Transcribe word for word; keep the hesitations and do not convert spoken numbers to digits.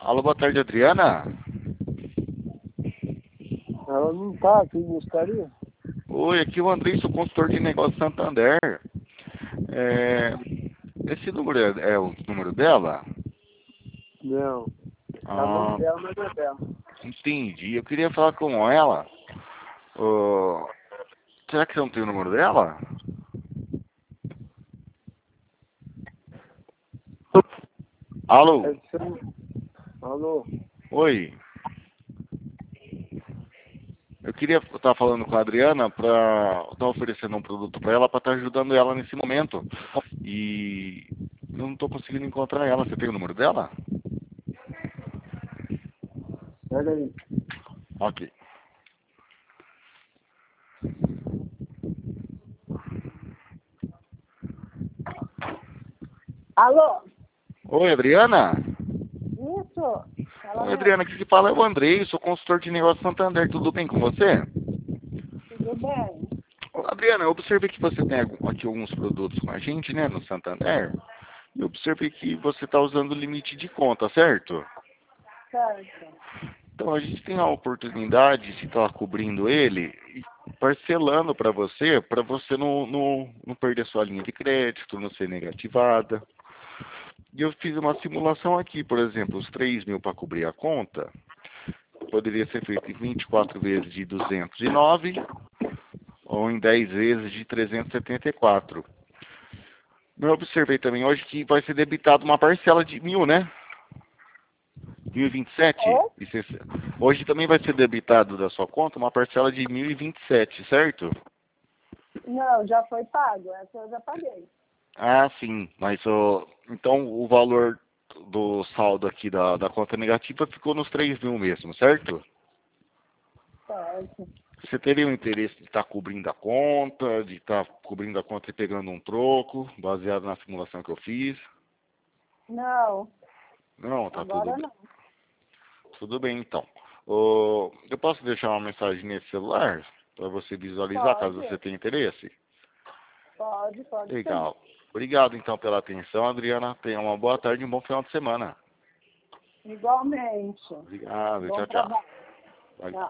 Alô, boa tarde, Adriana. Ela não tá aqui, gostaria? Oi, aqui é o Andrei, sou consultor de negócio Santander. É, esse número é, é o número dela? Não. Tá o nome Ah, dela, mas não é dela. entendi. Eu queria falar com ela. Ô, será que você não tem o número dela? Alô? É seu... Alô? Oi. Eu queria estar falando com a Adriana para estar oferecendo um produto para ela, para estar ajudando ela nesse momento. E eu não estou conseguindo encontrar ela. Você tem o número dela? Pega aí. Ok. Alô? Oi, Adriana? Isso? Ela Oi, mesmo. Adriana, aqui que fala é o Andrei, sou consultor de negócio Santander. Tudo bem com você? Tudo bem? Ô, Adriana, eu observei que você tem algum- aqui alguns produtos com a gente, né, no Santander. E eu observei que você está usando o limite de conta, certo? Certo. Então a gente tem a oportunidade de estar cobrindo ele e parcelando para você, para você não, não, não perder sua linha de crédito, não ser negativada. E eu fiz uma simulação aqui, por exemplo, os três mil para cobrir a conta, poderia ser feito em vinte e quatro vezes de duzentos e nove ou em dez vezes de trezentos e setenta e quatro. Eu observei também hoje que vai ser debitado uma parcela de mil, né? mil e vinte e sete. Ou? E sessenta. Hoje também vai ser debitado da sua conta uma parcela de mil e vinte e sete, certo? Não, já foi pago. Essa eu já paguei. Ah, sim. Mas o então o valor do saldo aqui da, da conta negativa ficou nos três mil mesmo, certo? Certo. Você teria o interesse de estar cobrindo a conta, de estar cobrindo a conta e pegando um troco, baseado na simulação que eu fiz? Não, Não, tá tudo agora bem. não. Tudo bem, então. Ô, eu posso deixar uma mensagem nesse celular para você visualizar, caso Pode, você tenha interesse? pode, pode sim. Legal. Obrigado, então, pela atenção, Adriana. Tenha uma boa tarde e um bom final de semana. Igualmente. Obrigado. Bom Tchau, tchau. trabalho. Valeu. Tchau.